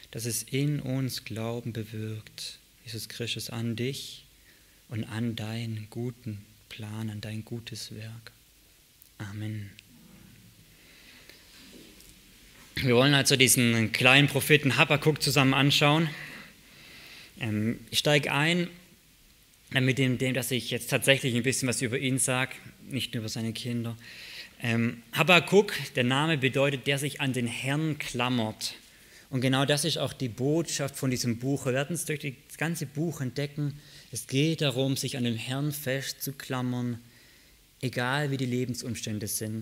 dass es in uns Glauben bewirkt, Jesus Christus, an dich und an deinen guten Plan, an dein gutes Werk. Amen. Wir wollen also diesen kleinen Propheten Habakuk zusammen anschauen. Ich steige ein mit dem, dass ich jetzt tatsächlich ein bisschen was über ihn sage, nicht nur über seine Kinder. Habakuk, der Name bedeutet, der sich an den Herrn klammert. Und genau das ist auch die Botschaft von diesem Buch. Wir werden es durch das ganze Buch entdecken. Es geht darum, sich an den Herrn festzuklammern, egal wie die Lebensumstände sind.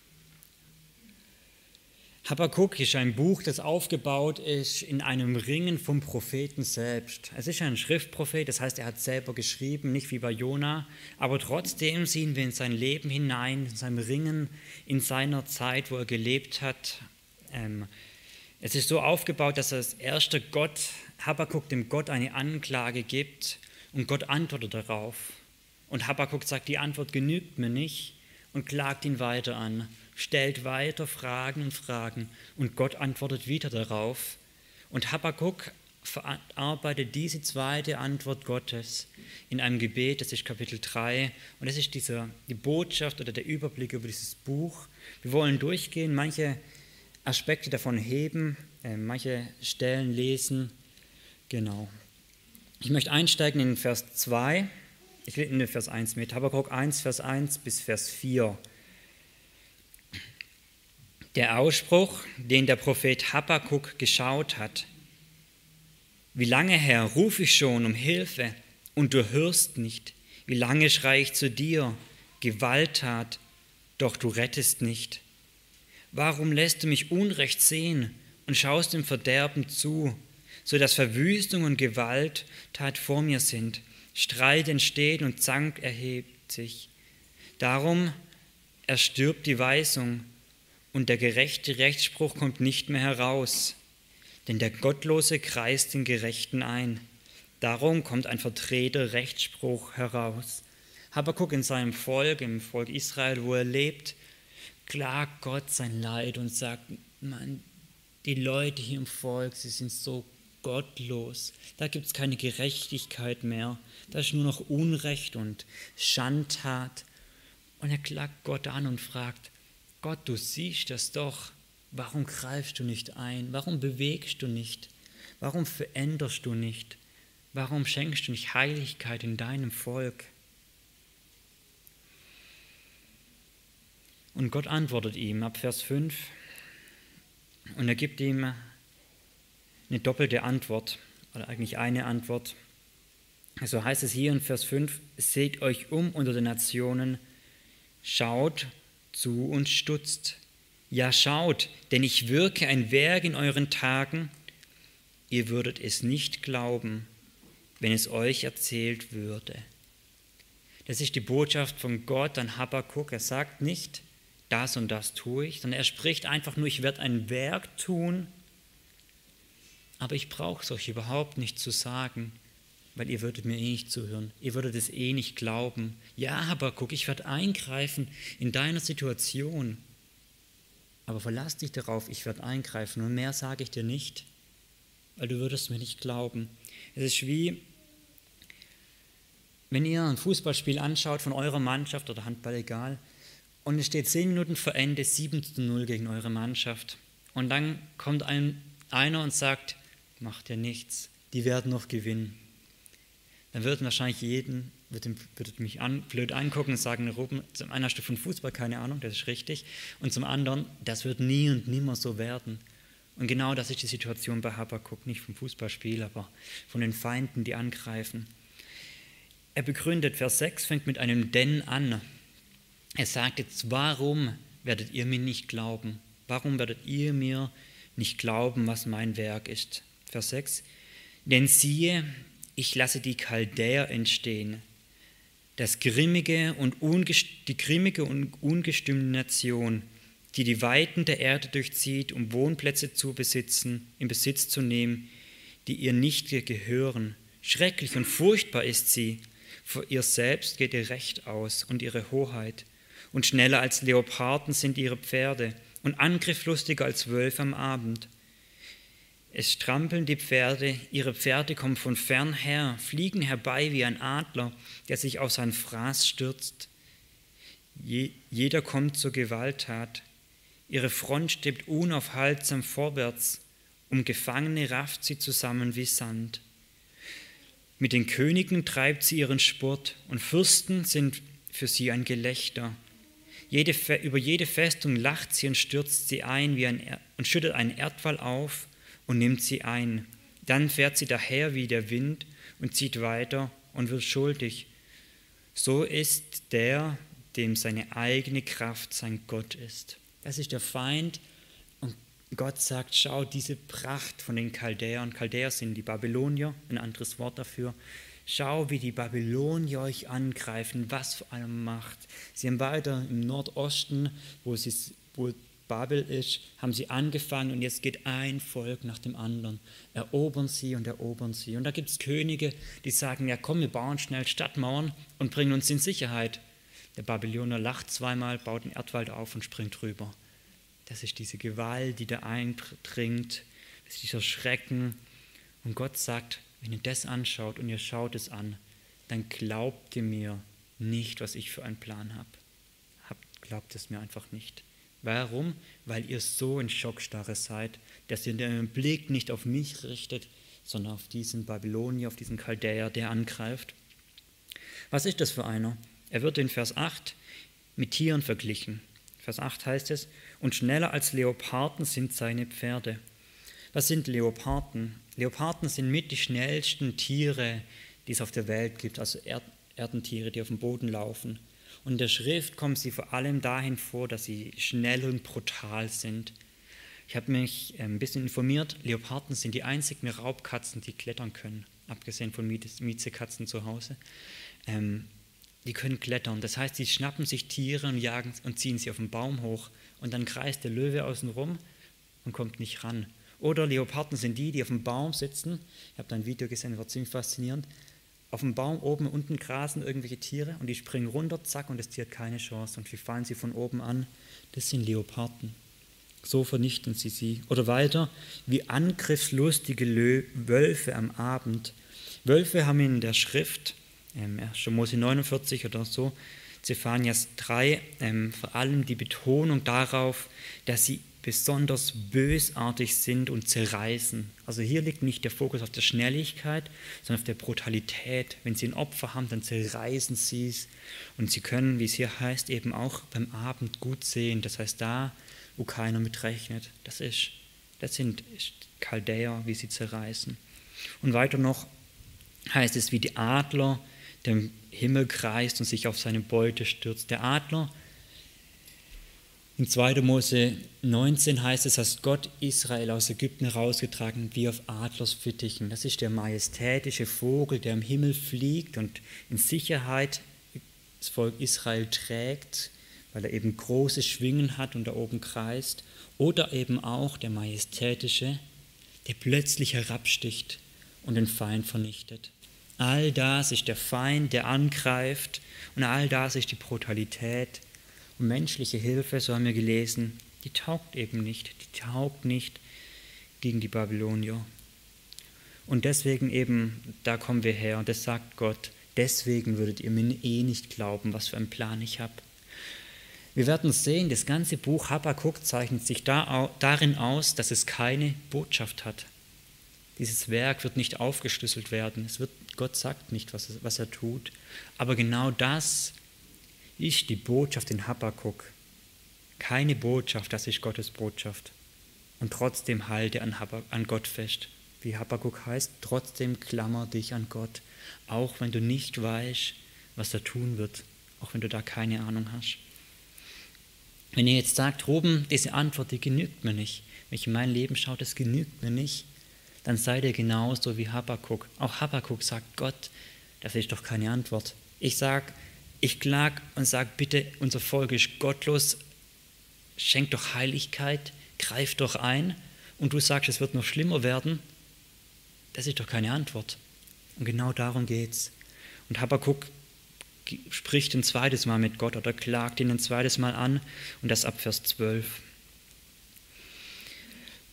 Habakuk ist ein Buch, das aufgebaut ist in einem Ringen vom Propheten selbst. Es ist ein Schriftprophet, das heißt, er hat selber geschrieben, nicht wie bei Jona, aber trotzdem sehen wir in sein Leben hinein, in seinem Ringen, in seiner Zeit, wo er gelebt hat. Es ist so aufgebaut, dass das erste Habakuk dem Gott eine Anklage gibt und Gott antwortet darauf. Und Habakuk sagt, die Antwort genügt mir nicht und klagt ihn weiter an. Stellt weiter Fragen und Fragen und Gott antwortet wieder darauf. Und Habakuk verarbeitet diese zweite Antwort Gottes in einem Gebet, das ist Kapitel 3. Und das ist die Botschaft oder der Überblick über dieses Buch. Wir wollen durchgehen, manche Aspekte davon heben, manche Stellen lesen. Genau. Ich möchte einsteigen in Vers 2. Ich lese in Vers 1 mit. Habakuk 1, Vers 1 bis Vers 4. Der Ausspruch, den der Prophet Habakuk geschaut hat. Wie lange, Herr, rufe ich schon um Hilfe und du hörst nicht? Wie lange schreie ich zu dir, Gewalttat, doch du rettest nicht? Warum lässt du mich Unrecht sehen und schaust dem Verderben zu, so dass Verwüstung und Gewalttat vor mir sind? Streit entsteht und Zank erhebt sich. Darum erstirbt die Weisung und der gerechte Rechtsspruch kommt nicht mehr heraus. Denn der Gottlose kreist den Gerechten ein. Darum kommt ein verdrehter Rechtsspruch heraus. Habakuk in seinem Volk, im Volk Israel, wo er lebt, klagt Gott sein Leid und sagt, Mann, die Leute hier im Volk, sie sind so gottlos. Da gibt es keine Gerechtigkeit mehr. Da ist nur noch Unrecht und Schandtat. Und er klagt Gott an und fragt, Gott, du siehst das doch. Warum greifst du nicht ein? Warum bewegst du nicht? Warum veränderst du nicht? Warum schenkst du nicht Heiligkeit in deinem Volk? Und Gott antwortet ihm ab Vers 5 und er gibt ihm eine doppelte Antwort, oder eigentlich eine Antwort. So heißt es hier in Vers 5, seht euch um unter den Nationen, schaut zu und stutzt. Ja, schaut, denn ich wirke ein Werk in euren Tagen. Ihr würdet es nicht glauben, wenn es euch erzählt würde. Das ist die Botschaft von Gott an Habakuk. Er sagt nicht, das und das tue ich, sondern er spricht einfach nur, ich werde ein Werk tun, aber ich brauche es euch überhaupt nicht zu sagen, weil ihr würdet mir eh nicht zuhören. Ihr würdet es eh nicht glauben. Ja, Habakuk, ich werde eingreifen in deiner Situation. Aber verlass dich darauf, ich werde eingreifen. Und mehr sage ich dir nicht, weil du würdest mir nicht glauben. Es ist wie, wenn ihr ein Fußballspiel anschaut von eurer Mannschaft oder Handball, egal, und es steht 10 Minuten vor Ende 7:0 gegen eure Mannschaft. Und dann kommt einer und sagt, macht ja nichts, die werden noch gewinnen. Dann würden wahrscheinlich würde mich blöd angucken und sagen, Ruben, zum einen hast du von Fußball keine Ahnung, das ist richtig, und zum anderen, das wird nie und nimmer so werden. Und genau das ist die Situation bei Habakuk, nicht vom Fußballspiel, aber von den Feinden, die angreifen. Er begründet, Vers 6 fängt mit einem Denn an. Er sagt jetzt, warum werdet ihr mir nicht glauben? Warum werdet ihr mir nicht glauben, was mein Werk ist? Vers 6, denn siehe, ich lasse die Chaldäer entstehen, die grimmige und ungestümte Nation, die die Weiten der Erde durchzieht, um Wohnplätze in Besitz zu nehmen, die ihr nicht gehören. Schrecklich und furchtbar ist sie. Vor ihr selbst geht ihr Recht aus und ihre Hoheit. Und schneller als Leoparden sind ihre Pferde und angrifflustiger als Wölfe am Abend. Es strampeln die Pferde, ihre Pferde kommen von fern her, fliegen herbei wie ein Adler, der sich auf sein Fraß stürzt. Jeder kommt zur Gewalttat. Ihre Front strebt unaufhaltsam vorwärts, Gefangene rafft sie zusammen wie Sand. Mit den Königen treibt sie ihren Sport und Fürsten sind für sie ein Gelächter. Über jede Festung lacht sie und stürzt sie ein und schüttet einen Erdwall auf und nimmt sie ein. Dann fährt sie daher wie der Wind und zieht weiter und wird schuldig. So ist der, dem seine eigene Kraft sein Gott ist. Das ist der Feind und Gott sagt, schau, diese Pracht von den Chaldäern. Chaldäer sind die Babylonier, ein anderes Wort dafür. Schau, wie die Babylonier euch angreifen, was für eine Macht. Sie haben weiter im Nordosten, wo Babel ist, haben sie angefangen und jetzt geht ein Volk nach dem anderen. Erobern sie und erobern sie. Und da gibt es Könige, die sagen, ja komm, wir bauen schnell Stadtmauern und bringen uns in Sicherheit. Der Babylonier lacht zweimal, baut einen Erdwall auf und springt rüber. Das ist diese Gewalt, die da eindringt, das ist dieser Schrecken. Und Gott sagt, wenn ihr das anschaut und ihr schaut es an, dann glaubt ihr mir nicht, was ich für einen Plan habe. Glaubt es mir einfach nicht. Warum? Weil ihr so in Schockstarre seid, dass ihr den Blick nicht auf mich richtet, sondern auf diesen Babylonier, auf diesen Chaldäer, der angreift. Was ist das für einer? Er wird in Vers 8 mit Tieren verglichen. Vers 8 heißt es, und schneller als Leoparden sind seine Pferde. Was sind Leoparden? Leoparden sind mit die schnellsten Tiere, die es auf der Welt gibt, also Erdentiere, die auf dem Boden laufen. Und in der Schrift kommen sie vor allem dahin vor, dass sie schnell und brutal sind. Ich habe mich ein bisschen informiert, Leoparden sind die einzigen Raubkatzen, die klettern können, abgesehen von Miezekatzen zu Hause. Die können klettern, das heißt, sie schnappen sich Tiere und jagen und ziehen sie auf den Baum hoch und dann kreist der Löwe außen rum und kommt nicht ran. Oder Leoparden sind die auf dem Baum sitzen, ich habe da ein Video gesehen, das war ziemlich faszinierend, auf dem Baum oben und unten grasen irgendwelche Tiere und die springen runter, zack, und das Tier hat keine Chance und wie fallen sie von oben an. Das sind Leoparden. So vernichten sie. Oder weiter, wie angriffslustige Wölfe am Abend. Wölfe haben in der Schrift, 1. Mose 49 oder so, Zephanias 3, vor allem die Betonung darauf, dass sie besonders bösartig sind und zerreißen. Also hier liegt nicht der Fokus auf der Schnelligkeit, sondern auf der Brutalität. Wenn sie ein Opfer haben, dann zerreißen sie es. Und sie können, wie es hier heißt, eben auch beim Abend gut sehen. Das heißt, da, wo keiner mit rechnet. Das sind Chaldäer, wie sie zerreißen. Und weiter noch heißt es, wie die Adler den Himmel kreist und sich auf seine Beute stürzt. Der Adler, in 2. Mose 19 heißt es, dass Gott Israel aus Ägypten herausgetragen wie auf Adlersfittichen. Das ist der majestätische Vogel, der im Himmel fliegt und in Sicherheit das Volk Israel trägt, weil er eben große Schwingen hat und da oben kreist. Oder eben auch der majestätische, der plötzlich herabsticht und den Feind vernichtet. All das ist der Feind, der angreift, und all das ist die Brutalität. Und menschliche Hilfe, so haben wir gelesen, die taugt eben nicht. Die taugt nicht gegen die Babylonier. Und deswegen eben, da kommen wir her, und das sagt Gott, deswegen würdet ihr mir nicht glauben, was für einen Plan ich habe. Wir werden sehen, das ganze Buch Habakuk zeichnet sich darin aus, dass es keine Botschaft hat. Dieses Werk wird nicht aufgeschlüsselt werden. Gott sagt nicht, was er tut. Aber genau das ist die Botschaft in Habakuk. Keine Botschaft, das ist Gottes Botschaft. Und trotzdem halte an Gott fest. Wie Habakuk heißt, trotzdem klammer dich an Gott. Auch wenn du nicht weißt, was er tun wird. Auch wenn du da keine Ahnung hast. Wenn ihr jetzt sagt, Ruben, diese Antwort, die genügt mir nicht. Wenn ich in mein Leben schaue, das genügt mir nicht. Dann seid ihr genauso wie Habakuk. Auch Habakuk sagt, Gott, das ist doch keine Antwort. Ich klag und sage, bitte, unser Volk ist gottlos, schenk doch Heiligkeit, greif doch ein. Und du sagst, es wird noch schlimmer werden. Das ist doch keine Antwort. Und genau darum geht's. Und Habakuk spricht ein zweites Mal mit Gott oder klagt ihn ein zweites Mal an, und das ab Vers 12.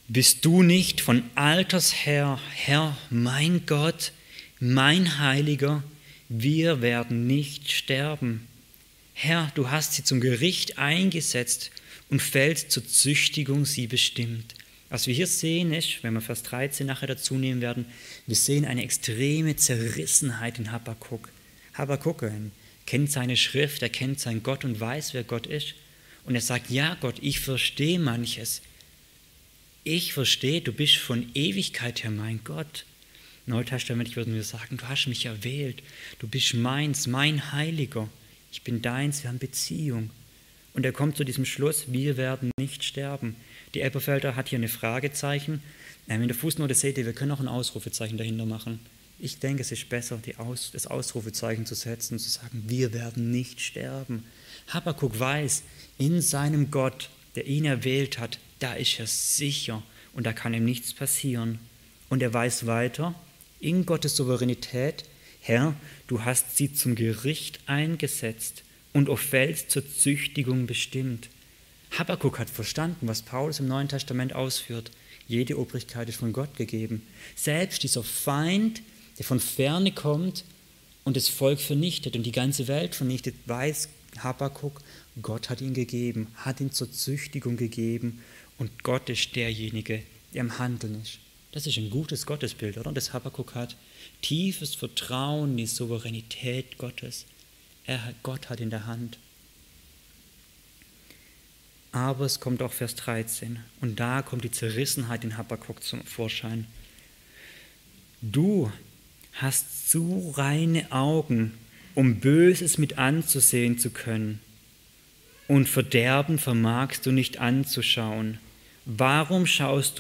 Bist du nicht von Alters her, Herr, mein Gott, mein Heiliger? Wir werden nicht sterben. Herr, du hast sie zum Gericht eingesetzt und fällst zur Züchtigung sie bestimmt. Was wir hier sehen ist, wenn wir Vers 13 nachher dazu nehmen werden, wir sehen eine extreme Zerrissenheit in Habakkuk. Habakkuk kennt seine Schrift, er kennt seinen Gott und weiß, wer Gott ist. Und er sagt, ja Gott, ich verstehe manches. Ich verstehe, du bist von Ewigkeit her mein Gott. Neutestamentlich würden wir sagen, du hast mich erwählt, du bist meins, mein Heiliger. Ich bin deins, wir haben Beziehung. Und er kommt zu diesem Schluss, wir werden nicht sterben. Die Elberfelder hat hier eine Fragezeichen. In der Fußnote seht ihr, wir können auch ein Ausrufezeichen dahinter machen. Ich denke, es ist besser, das Ausrufezeichen zu setzen und zu sagen, wir werden nicht sterben. Habakkuk weiß, in seinem Gott, der ihn erwählt hat, da ist er sicher und da kann ihm nichts passieren. Und er weiß weiter, in Gottes Souveränität, Herr, du hast sie zum Gericht eingesetzt und auf Fels zur Züchtigung bestimmt. Habakkuk hat verstanden, was Paulus im Neuen Testament ausführt. Jede Obrigkeit ist von Gott gegeben. Selbst dieser Feind, der von ferne kommt und das Volk vernichtet und die ganze Welt vernichtet, weiß Habakkuk, Gott hat ihn gegeben, hat ihn zur Züchtigung gegeben und Gott ist derjenige, der im Handeln ist. Das ist ein gutes Gottesbild, oder? Das Habakkuk hat tiefes Vertrauen in die Souveränität Gottes. Gott hat in der Hand. Aber es kommt auch Vers 13 und da kommt die Zerrissenheit in Habakkuk zum Vorschein. Du hast zu reine Augen, um Böses mit anzusehen zu können, und Verderben vermagst du nicht anzuschauen. Warum schaust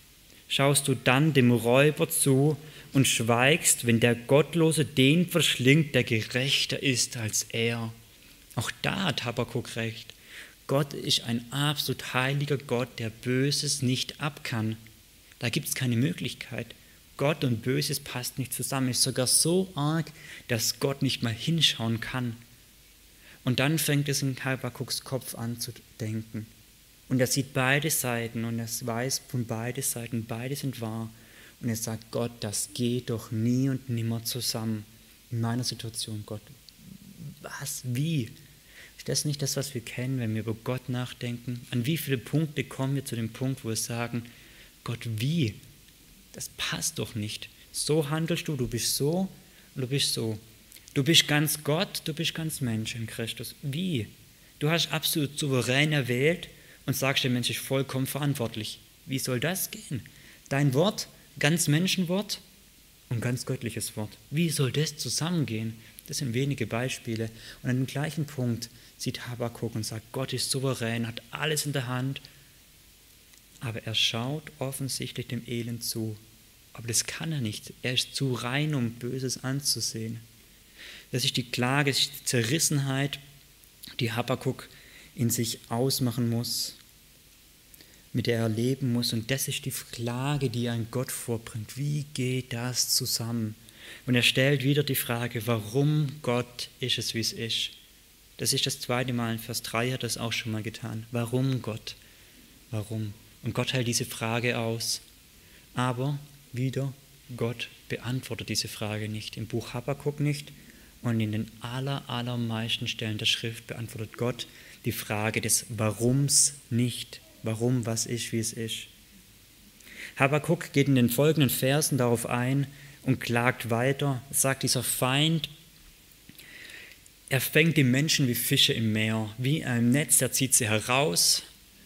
du dann dem Räuber zu und schweigst, wenn der Gottlose den verschlingt, der gerechter ist als er? Auch da hat Habakkuk recht. Gott ist ein absolut heiliger Gott, der Böses nicht ab kann. Da gibt es keine Möglichkeit. Gott und Böses passt nicht zusammen. Ist sogar so arg, dass Gott nicht mal hinschauen kann. Und dann fängt es in Habakkuks Kopf an zu denken. Und er sieht beide Seiten und er weiß von beiden Seiten, beide sind wahr. Und er sagt, Gott, das geht doch nie und nimmer zusammen. In meiner Situation, Gott, was, wie? Ist das nicht das, was wir kennen, wenn wir über Gott nachdenken? An wie viele Punkte kommen wir zu dem Punkt, wo wir sagen, Gott, wie? Das passt doch nicht. So handelst du, du bist so und du bist so. Du bist ganz Gott, du bist ganz Mensch in Christus. Wie? Du hast absolut souverän erwählt und sagst, der Mensch ist vollkommen verantwortlich. Wie soll das gehen? Dein Wort, ganz Menschenwort und ganz göttliches Wort. Wie soll das zusammengehen? Das sind wenige Beispiele. Und an dem gleichen Punkt sieht Habakuk und sagt, Gott ist souverän, hat alles in der Hand, aber er schaut offensichtlich dem Elend zu. Aber das kann er nicht. Er ist zu rein, um Böses anzusehen. Das ist die Klage, das ist die Zerrissenheit, die Habakuk in sich ausmachen muss, mit der er leben muss. Und das ist die Klage, die er an Gott vorbringt. Wie geht das zusammen? Und er stellt wieder die Frage, warum Gott ist es, wie es ist. Das ist das zweite Mal, in Vers 3 hat er das auch schon mal getan. Warum Gott? Warum? Und Gott hält diese Frage aus. Aber wieder, Gott beantwortet diese Frage nicht. Im Buch Habakuk nicht. Und in den allermeisten Stellen der Schrift beantwortet Gott die Frage des Warums nicht. Warum, was ist, wie es ist. Habakuk geht in den folgenden Versen darauf ein und klagt weiter, sagt dieser Feind, er fängt die Menschen wie Fische im Meer, wie ein Netz, er zieht sie heraus,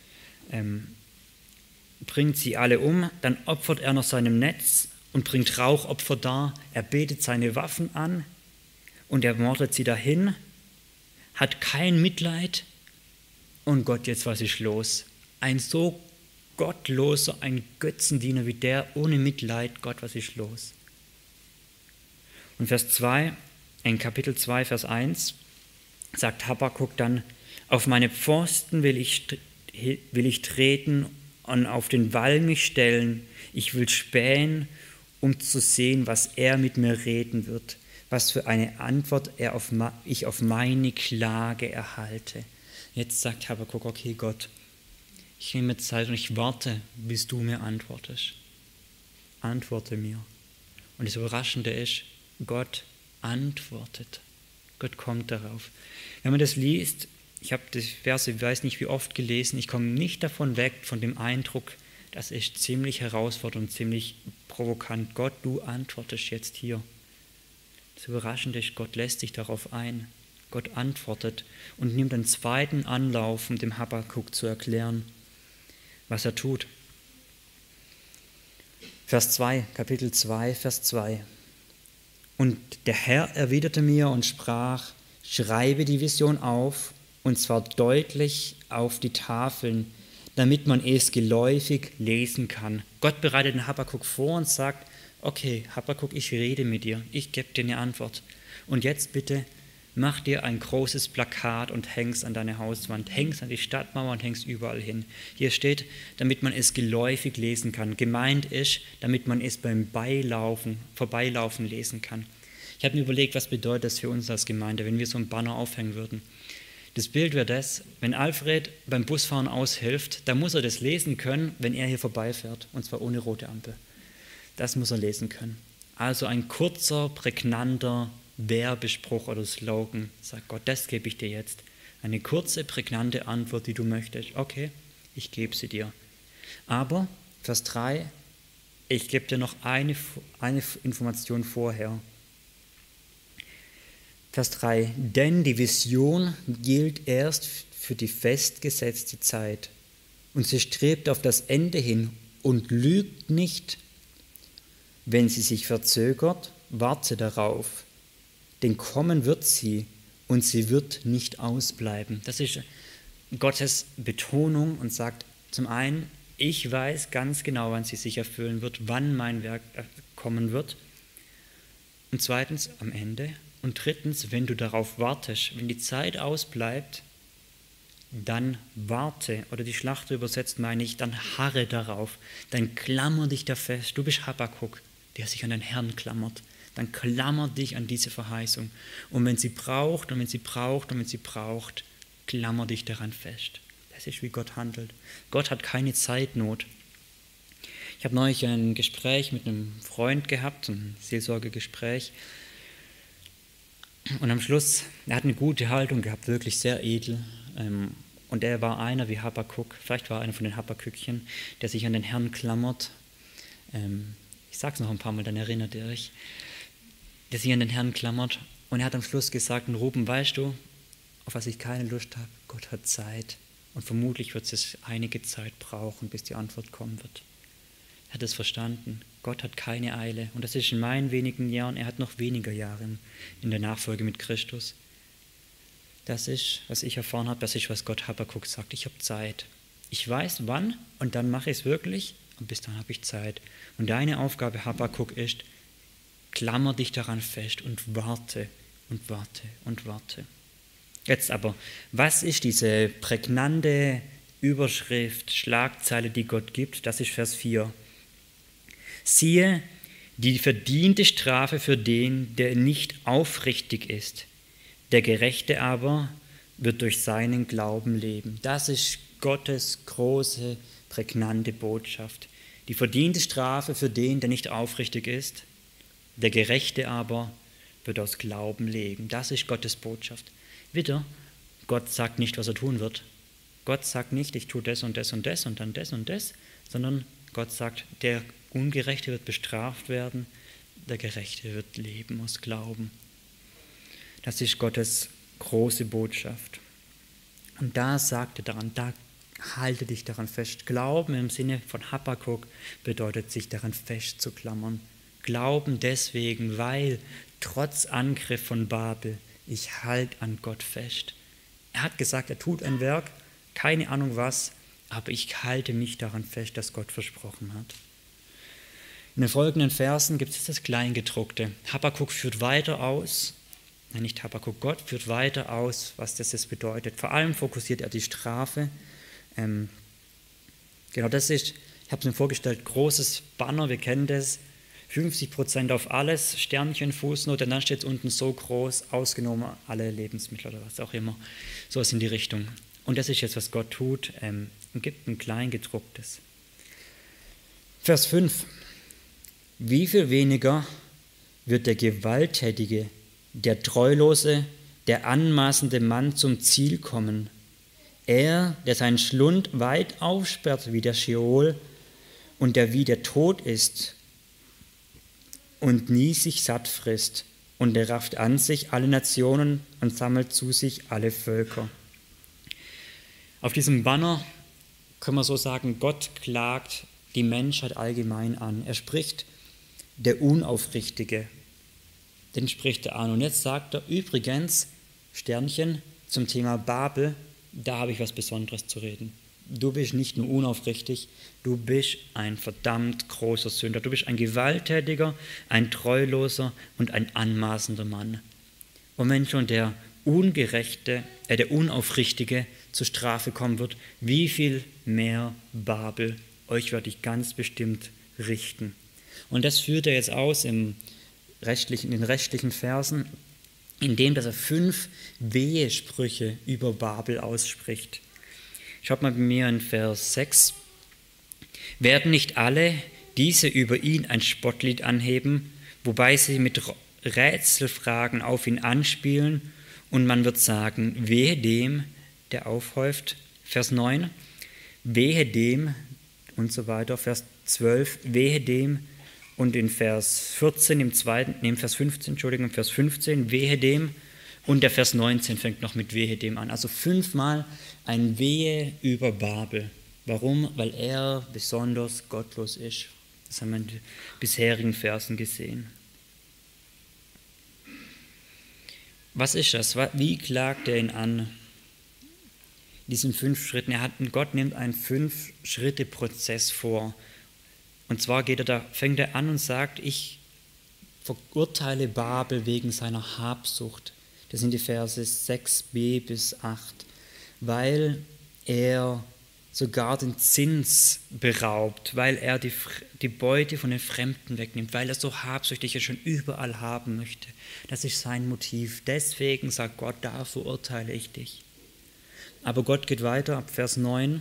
bringt sie alle um, dann opfert er noch seinem Netz und bringt Rauchopfer dar, er betet seine Waffen an und er mordet sie dahin, hat kein Mitleid und Gott, jetzt was ist los? Ein so gottloser, ein Götzendiener wie der, ohne Mitleid, Gott, was ist los? Und Vers 2, in Kapitel 2, Vers 1, sagt Habakuk dann, auf meine Pfosten will ich treten und auf den Wall mich stellen. Ich will spähen, um zu sehen, was er mit mir reden wird, was für eine Antwort ich auf meine Klage erhalte. Jetzt sagt Habakuk, okay Gott, Ich nehme Zeit und ich warte, bis du mir antwortest. Antworte mir. Und das Überraschende ist, Gott antwortet. Gott kommt darauf. Wenn man das liest, ich habe die Verse, ich weiß nicht wie oft gelesen, ich komme nicht davon weg, von dem Eindruck, das ist ziemlich herausfordernd und ziemlich provokant. Gott, du antwortest jetzt hier. Das Überraschende ist, Gott lässt sich darauf ein. Gott antwortet und nimmt einen zweiten Anlauf, um dem Habakuk zu erklären, was er tut. Vers 2, Kapitel 2, Vers 2. Und der Herr erwiderte mir und sprach, schreibe die Vision auf, und zwar deutlich auf die Tafeln, damit man es geläufig lesen kann. Gott bereitet den Habakuk vor und sagt, okay, Habakuk, ich rede mit dir, ich gebe dir eine Antwort. Und jetzt bitte mach dir ein großes Plakat und häng's an deine Hauswand, häng's an die Stadtmauer und häng's überall hin. Hier steht, damit man es geläufig lesen kann. Gemeint ist, damit man es beim Vorbeilaufen lesen kann. Ich habe mir überlegt, was bedeutet das für uns als Gemeinde, wenn wir so einen Banner aufhängen würden. Das Bild wäre das, wenn Alfred beim Busfahren aushilft, dann muss er das lesen können, wenn er hier vorbeifährt, und zwar ohne rote Ampel. Das muss er lesen können. Also ein kurzer, prägnanter Werbespruch oder Slogan, sagt Gott, das gebe ich dir jetzt. Eine kurze, prägnante Antwort, die du möchtest. Okay, ich gebe sie dir. Aber, Vers 3, ich gebe dir noch eine Information vorher. Vers 3, denn die Vision gilt erst für die festgesetzte Zeit und sie strebt auf das Ende hin und lügt nicht. Wenn sie sich verzögert, warte darauf, denn kommen wird sie und sie wird nicht ausbleiben. Das ist Gottes Betonung und sagt zum einen, ich weiß ganz genau, wann sie sich erfüllen wird, wann mein Werk kommen wird. Und zweitens am Ende. Und drittens, wenn du darauf wartest, wenn die Zeit ausbleibt, dann warte, oder die Schlachter übersetzt meine ich, dann harre darauf, dann klammer dich da fest. Du bist Habakuk, der sich an den Herrn klammert. Dann klammer dich an diese Verheißung. Und wenn sie braucht, und wenn sie braucht, und wenn sie braucht, klammer dich daran fest. Das ist, wie Gott handelt. Gott hat keine Zeitnot. Ich habe neulich ein Gespräch mit einem Freund gehabt, ein Seelsorgegespräch. Und am Schluss, er hat eine gute Haltung gehabt, wirklich sehr edel. Und er war einer wie Habakuk, vielleicht war er einer von den Habakükchen, der sich an den Herrn klammert. Ich sage es noch ein paar Mal, dann erinnert ihr euch. Der sich an den Herrn klammert. Und er hat am Schluss gesagt, Ruben, weißt du, auf was ich keine Lust habe? Gott hat Zeit. Und vermutlich wird es einige Zeit brauchen, bis die Antwort kommen wird. Er hat es verstanden. Gott hat keine Eile. Und das ist in meinen wenigen Jahren, er hat noch weniger Jahre in der Nachfolge mit Christus. Das ist, was ich erfahren habe, das ist, was Gott Habakuk sagt. Ich habe Zeit. Ich weiß wann und dann mache ich es wirklich und bis dann habe ich Zeit. Und deine Aufgabe, Habakuk, ist, klammer dich daran fest und warte und warte und warte. Jetzt aber, was ist diese prägnante Überschrift, Schlagzeile, die Gott gibt? Das ist Vers 4. Siehe, die verdiente Strafe für den, der nicht aufrichtig ist. Der Gerechte aber wird durch seinen Glauben leben. Das ist Gottes große, prägnante Botschaft. Die verdiente Strafe für den, der nicht aufrichtig ist. Der Gerechte aber wird aus Glauben leben. Das ist Gottes Botschaft. Wieder, Gott sagt nicht, was er tun wird. Gott sagt nicht, ich tue das und das und das und dann das und das, sondern Gott sagt, der Ungerechte wird bestraft werden, der Gerechte wird leben aus Glauben. Das ist Gottes große Botschaft. Und da sagt er daran, da halte dich daran fest. Glauben im Sinne von Habakuk bedeutet, sich daran festzuklammern. Glauben deswegen, weil trotz Angriff von Babel, ich halte an Gott fest. Er hat gesagt, er tut ein Werk, keine Ahnung was, aber ich halte mich daran fest, dass Gott versprochen hat. In den folgenden Versen gibt es das Kleingedruckte. Habakuk führt weiter aus, nicht Habakuk, Gott führt weiter aus, was das jetzt bedeutet. Vor allem fokussiert er die Strafe. Genau das ist, ich habe es mir vorgestellt, großes Banner, wir kennen das, 50% auf alles, Sternchen, Fußnote, und dann steht es unten so groß, ausgenommen alle Lebensmittel oder was auch immer. So ist in die Richtung. Und das ist jetzt, was Gott tut. und gibt ein Kleingedrucktes. Vers 5. Wie viel weniger wird der Gewalttätige, der Treulose, der anmaßende Mann zum Ziel kommen? Er, der seinen Schlund weit aufsperrt wie der Scheol und der wie der Tod ist und nie sich satt frisst, und er rafft an sich alle Nationen und sammelt zu sich alle Völker. Auf diesem Banner können wir so sagen, Gott klagt die Menschheit allgemein an. Er spricht der Unaufrichtige, den spricht er an. Und jetzt sagt er übrigens, Sternchen, zum Thema Babel, da habe ich was Besonderes zu reden. Du bist nicht nur unaufrichtig, du bist ein verdammt großer Sünder. Du bist ein gewalttätiger, ein treuloser und ein anmaßender Mann. Und wenn schon der Unaufrichtige zur Strafe kommen wird, wie viel mehr Babel, euch werde ich ganz bestimmt richten. Und das führt er jetzt aus in den restlichen Versen, indem dass er 5 Wehesprüche über Babel ausspricht. Schaut mal bei mir in Vers 6. Werden nicht alle diese über ihn ein Spottlied anheben, wobei sie mit Rätselfragen auf ihn anspielen, und man wird sagen, wehe dem, der aufhäuft. Vers 9, wehe dem und so weiter. Vers 12, wehe dem. Und in Vers 14, im Vers 15, wehe dem. Und der Vers 19 fängt noch mit wehe dem an. Also 5-mal ein Wehe über Babel. Warum? Weil er besonders gottlos ist. Das haben wir in den bisherigen Versen gesehen. Was ist das? Wie klagt er ihn an? Diesen 5 Schritten. Gott nimmt einen 5-Schritte-Prozess vor. Und zwar fängt er an und sagt, ich verurteile Babel wegen seiner Habsucht. Das sind die Verse 6b bis 8. Weil er sogar den Zins beraubt, weil er die Beute von den Fremden wegnimmt, weil er so habsüchtig ist und überall haben möchte. Das ist sein Motiv. Deswegen sagt Gott, da verurteile ich dich. Aber Gott geht weiter ab Vers 9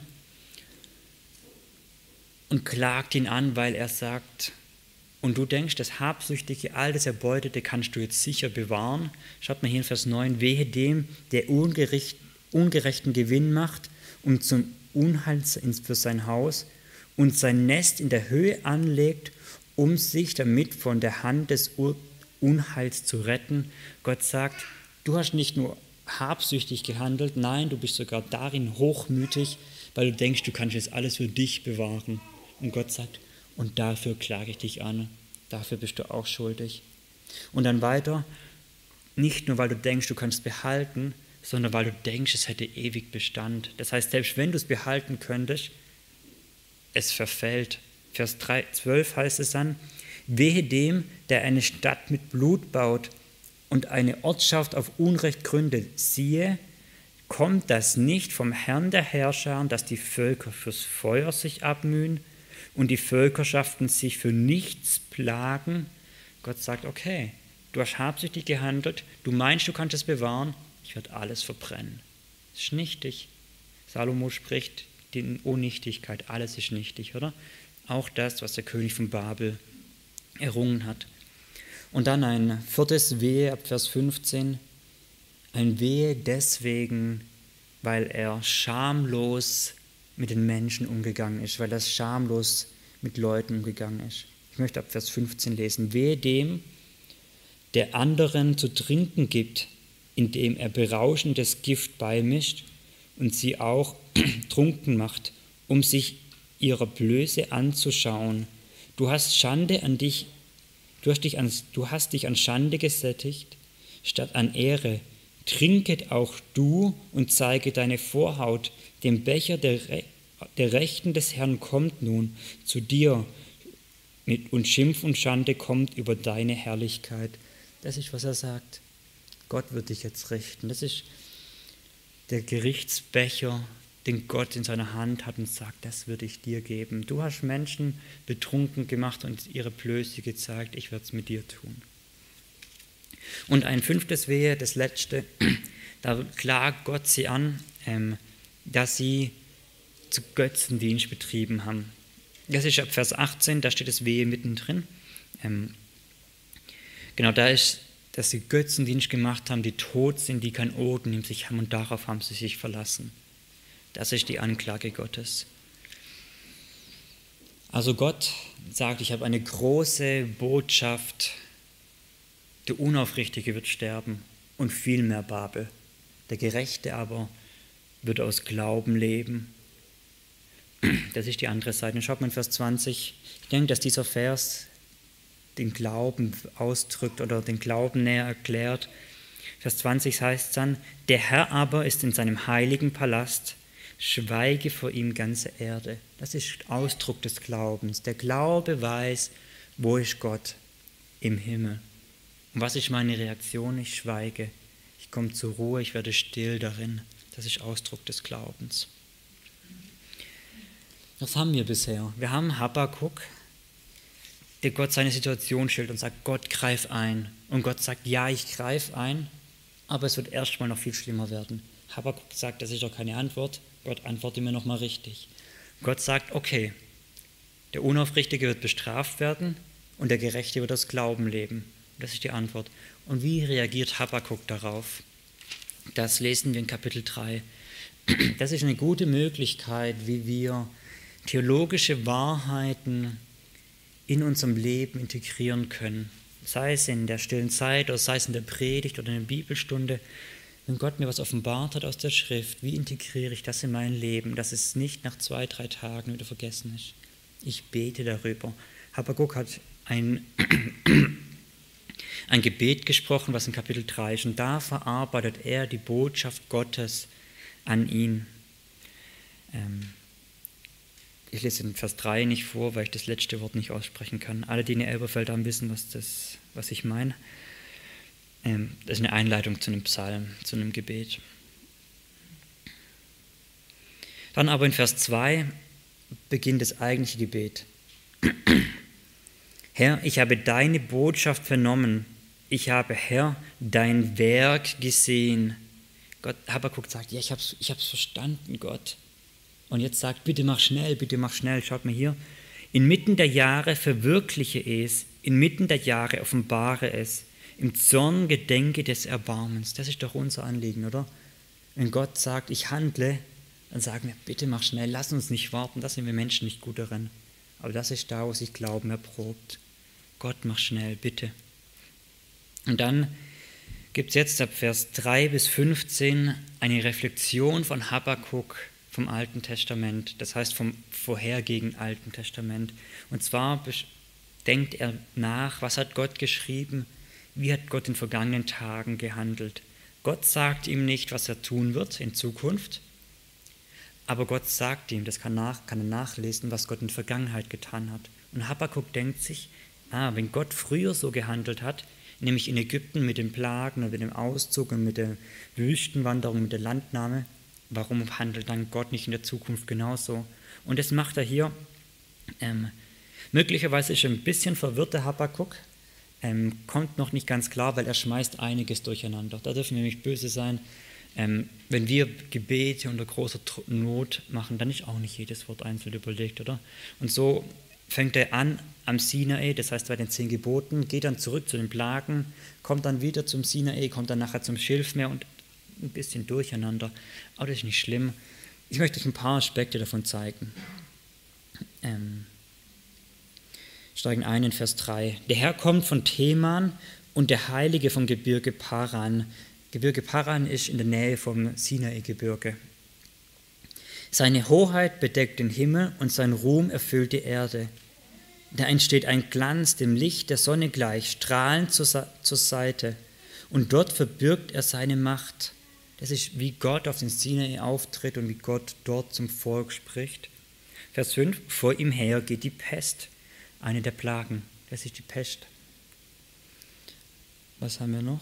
und klagt ihn an, weil er sagt, und du denkst, das Habsüchtige, all das Erbeutete kannst du jetzt sicher bewahren. Schaut mal hier in Vers 9, wehe dem, der ungerechten Gewinn macht und zum Unheil für sein Haus und sein Nest in der Höhe anlegt, um sich damit von der Hand des Unheils zu retten. Gott sagt, du hast nicht nur habsüchtig gehandelt, nein, du bist sogar darin hochmütig, weil du denkst, du kannst jetzt alles für dich bewahren. Und Gott sagt, und dafür klage ich dich an, dafür bist du auch schuldig. Und dann weiter, nicht nur, weil du denkst, du kannst es behalten, sondern weil du denkst, es hätte ewig Bestand. Das heißt, selbst wenn du es behalten könntest, es verfällt. Vers 12 heißt es dann, wehe dem, der eine Stadt mit Blut baut und eine Ortschaft auf Unrecht gründet. Siehe, kommt das nicht vom Herrn der Herrscher, dass die Völker fürs Feuer sich abmühen und die Völkerschaften sich für nichts plagen? Gott sagt, okay, du hast habsüchtig gehandelt, du meinst, du kannst es bewahren, ich werde alles verbrennen. Das ist nichtig. Salomo spricht die Unnichtigkeit, alles ist nichtig, oder? Auch das, was der König von Babel errungen hat. Und dann ein 4. Wehe ab Vers 15. Ein Wehe deswegen, weil er schamlos mit den Menschen umgegangen ist, weil er schamlos mit Leuten umgegangen ist. Ich möchte ab Vers 15 lesen. Wehe dem, der anderen zu trinken gibt, indem er berauschendes Gift beimischt und sie auch trunken macht, um sich ihrer Blöße anzuschauen. Du hast dich an Schande gesättigt, statt an Ehre. Trinket auch du und zeige deine Vorhaut. Dem Becher der Rechten des Herrn kommt nun zu dir, und Schimpf und Schande kommt über deine Herrlichkeit. Das ist, was er sagt. Gott wird dich jetzt richten. Das ist der Gerichtsbecher, den Gott in seiner Hand hat und sagt, das würde ich dir geben. Du hast Menschen betrunken gemacht und ihre Blöße gezeigt, ich werde es mit dir tun. Und ein 5. Wehe, das letzte, da klagt Gott sie an, dass sie zu Götzendienst betrieben haben. Das ist ab Vers 18, da steht das Wehe mittendrin. Genau, da ist, dass sie Götzendienst gemacht haben, die tot sind, die kein Odem in sich haben, und darauf haben sie sich verlassen. Das ist die Anklage Gottes. Also Gott sagt, ich habe eine große Botschaft, der Unaufrichtige wird sterben und viel mehr Babel. Der Gerechte aber wird aus Glauben leben. Das ist die andere Seite. Und schaut mal in Vers 20. Ich denke, dass dieser Vers den Glauben ausdrückt oder den Glauben näher erklärt. Vers 20 heißt dann, der Herr aber ist in seinem heiligen Palast, schweige vor ihm ganze Erde. Das ist Ausdruck des Glaubens. Der Glaube weiß, wo ist Gott? Im Himmel. Und was ist meine Reaktion? Ich schweige. Ich komme zur Ruhe, ich werde still darin. Das ist Ausdruck des Glaubens. Was haben wir bisher? Wir haben Habakuk, der Gott seine Situation stellt und sagt, Gott, greif ein. Und Gott sagt, ja, ich greife ein, aber es wird erstmal noch viel schlimmer werden. Habakuk sagt, das ist doch keine Antwort. Gott antwortet mir nochmal richtig. Gott sagt, okay, der Unaufrichtige wird bestraft werden und der Gerechte wird aus Glauben leben. Das ist die Antwort. Und wie reagiert Habakuk darauf? Das lesen wir in Kapitel 3. Das ist eine gute Möglichkeit, wie wir theologische Wahrheiten in unserem Leben integrieren können. Sei es in der stillen Zeit oder sei es in der Predigt oder in der Bibelstunde. Wenn Gott mir was offenbart hat aus der Schrift, wie integriere ich das in mein Leben, dass es nicht nach 2-3 Tagen wieder vergessen ist? Ich bete darüber. Habakuk hat ein Gebet gesprochen, was in Kapitel 3 ist. Und da verarbeitet er die Botschaft Gottes an ihn. Ich lese den Vers 3 nicht vor, weil ich das letzte Wort nicht aussprechen kann. Alle, die in Elberfeld haben, wissen, was ich meine. Das ist eine Einleitung zu einem Psalm, zu einem Gebet. Dann aber in Vers 2 beginnt das eigentliche Gebet. Herr, ich habe deine Botschaft vernommen. Ich habe, Herr, dein Werk gesehen. Habakuk sagt, ja, ich hab's verstanden, Gott. Und jetzt sagt, bitte mach schnell, schaut mal hier. Inmitten der Jahre verwirkliche es, inmitten der Jahre offenbare es, im Zorn gedenke des Erbarmens. Das ist doch unser Anliegen, oder? Wenn Gott sagt, ich handle, dann sagen wir, bitte mach schnell, lass uns nicht warten, da sind wir Menschen nicht gut darin. Aber das ist da, wo sich Glauben erprobt. Gott, mach schnell, bitte. Und dann gibt es jetzt ab Vers 3 bis 15 eine Reflexion von Habakuk vom Alten Testament, das heißt vom vorhergehenden Alten Testament. Und zwar denkt er nach, was hat Gott geschrieben, wie hat Gott in vergangenen Tagen gehandelt. Gott sagt ihm nicht, was er tun wird in Zukunft, aber Gott sagt ihm, das kann er nachlesen, was Gott in der Vergangenheit getan hat. Und Habakuk denkt sich, wenn Gott früher so gehandelt hat, nämlich in Ägypten mit den Plagen und mit dem Auszug und mit der Wüstenwanderung, mit der Landnahme, warum handelt dann Gott nicht in der Zukunft genauso? Und das macht er hier. Möglicherweise ist er ein bisschen verwirrt, der Habakuk, kommt noch nicht ganz klar, weil er schmeißt einiges durcheinander. Da dürfen wir nicht böse sein. Wenn wir Gebete unter großer Not machen, dann ist auch nicht jedes Wort einzeln überlegt, oder? Und so fängt er an am Sinai, das heißt bei den 10 Geboten, geht dann zurück zu den Plagen, kommt dann wieder zum Sinai, kommt dann nachher zum Schilfmeer und ein bisschen durcheinander. Aber das ist nicht schlimm. Ich möchte euch ein paar Aspekte davon zeigen. Steigen ein in Vers 3. Der Herr kommt von Teman und der Heilige vom Gebirge Paran. Gebirge Paran ist in der Nähe vom Sinai-Gebirge. Seine Hoheit bedeckt den Himmel und sein Ruhm erfüllt die Erde. Da entsteht ein Glanz dem Licht der Sonne gleich, strahlend zur Seite. Und dort verbirgt er seine Macht. Das ist, wie Gott auf den Sinai auftritt und wie Gott dort zum Volk spricht. Vers 5, vor ihm her geht die Pest, eine der Plagen. Das ist die Pest. Was haben wir noch?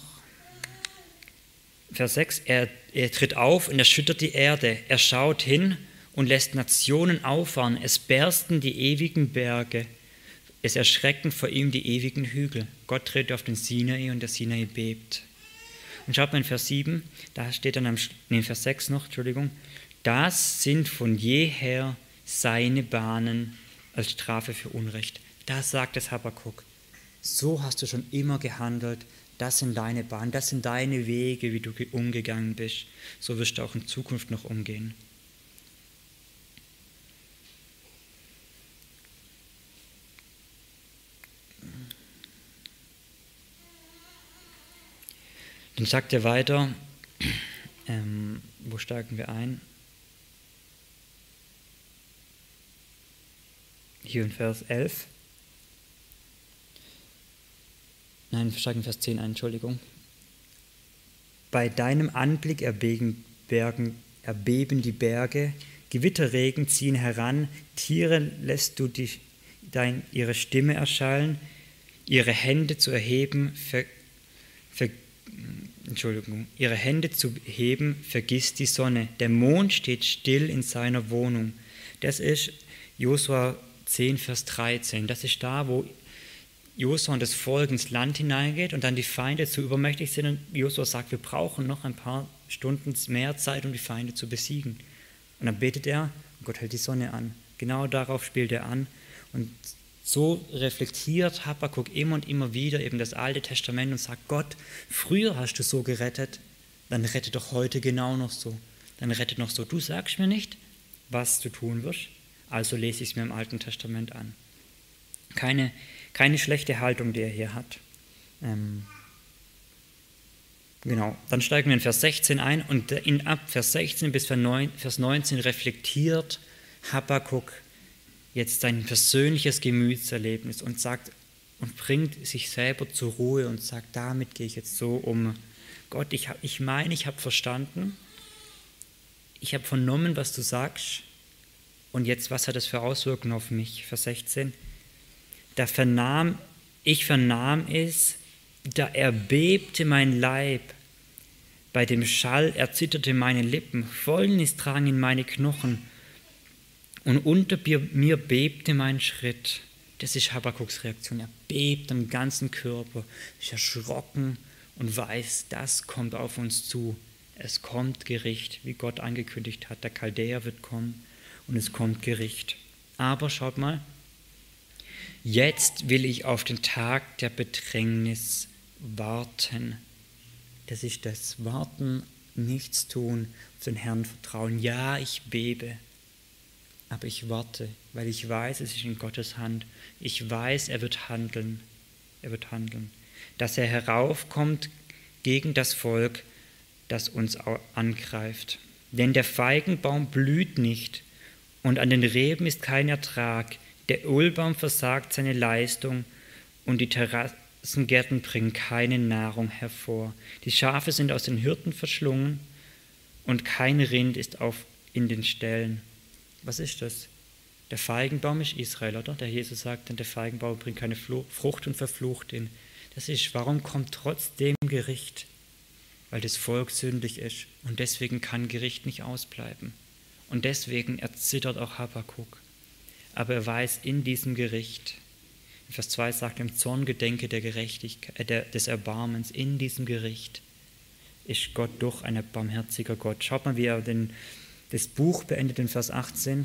Vers 6, er tritt auf und erschüttert die Erde. Er schaut hin und lässt Nationen auffahren. Es bersten die ewigen Berge. Es erschrecken vor ihm die ewigen Hügel. Gott tritt auf den Sinai und der Sinai bebt. Und schaut mal in Vers 7, da steht dann Vers 6 noch, Entschuldigung, Das sind von jeher seine Bahnen als Strafe für Unrecht. Das sagt es Habakuk. So hast du schon immer gehandelt. Das sind deine Bahnen, das sind deine Wege, wie du umgegangen bist. So wirst du auch in Zukunft noch umgehen. Dann sagt er weiter, wo steigen wir ein? Hier in Vers 11. Nein, wir steigen in Vers 10 ein, Entschuldigung. Bei deinem Anblick erbeben die Berge, Gewitterregen ziehen heran, Tiere lässt du ihre Stimme erschallen, ihre Hände zu heben, vergiss die Sonne. Der Mond steht still in seiner Wohnung. Das ist Josua 10, Vers 13. Das ist da, wo Josua und das Volk ins Land hineingeht und dann die Feinde zu übermächtig sind. Und Josua sagt, wir brauchen noch ein paar Stunden mehr Zeit, um die Feinde zu besiegen. Und dann betet er und Gott hält die Sonne an. Genau darauf spielt er an. Und so reflektiert Habakuk immer und immer wieder eben das Alte Testament und sagt, Gott, früher hast du so gerettet, dann rette doch heute genau noch so. Dann rette noch so. Du sagst mir nicht, was du tun wirst, also lese ich es mir im Alten Testament an. Keine schlechte Haltung, die er hier hat. Genau, dann steigen wir in Vers 16 ein und ab Vers 16 bis Vers 19 reflektiert Habakuk jetzt sein persönliches Gemütserlebnis und sagt und bringt sich selber zur Ruhe und sagt, damit gehe ich jetzt so um. Gott, ich habe verstanden, ich habe vernommen, was du sagst und jetzt, was hat das für Auswirkungen auf mich? Vers 16. Ich vernahm es, da erbebte mein Leib, bei dem Schall erzitterte meine Lippen, Fäulnis drang in meine Knochen und unter mir bebte mein Schritt. Das ist Habakuks Reaktion. Er bebt am ganzen Körper, ist erschrocken und weiß, das kommt auf uns zu. Es kommt Gericht, wie Gott angekündigt hat. Der Chaldäer wird kommen und es kommt Gericht. Aber schaut mal, jetzt will ich auf den Tag der Bedrängnis warten. Das ist das Warten, nichts tun, auf den Herrn vertrauen. Ja, ich bebe, aber ich warte, weil ich weiß, es ist in Gottes Hand. Ich weiß, er wird handeln. Er wird handeln. Dass er heraufkommt gegen das Volk, das uns angreift. Denn der Feigenbaum blüht nicht und an den Reben ist kein Ertrag. Der Ölbaum versagt seine Leistung und die Terrassengärten bringen keine Nahrung hervor. Die Schafe sind aus den Hirten verschlungen und kein Rind ist in den Ställen. Was ist das? Der Feigenbaum ist Israel, oder? Der Jesus sagt dann, der Feigenbaum bringt keine Frucht und verflucht ihn. Das ist, warum kommt trotzdem Gericht? Weil das Volk sündig ist und deswegen kann Gericht nicht ausbleiben. Und deswegen erzittert auch Habakuk. Aber er weiß, in diesem Gericht, in Vers 2 sagt er, im Zorn gedenke der Gerechtigkeit, des Erbarmens, in diesem Gericht ist Gott doch ein barmherziger Gott. Schaut mal, wie er das Buch beendet in Vers 18.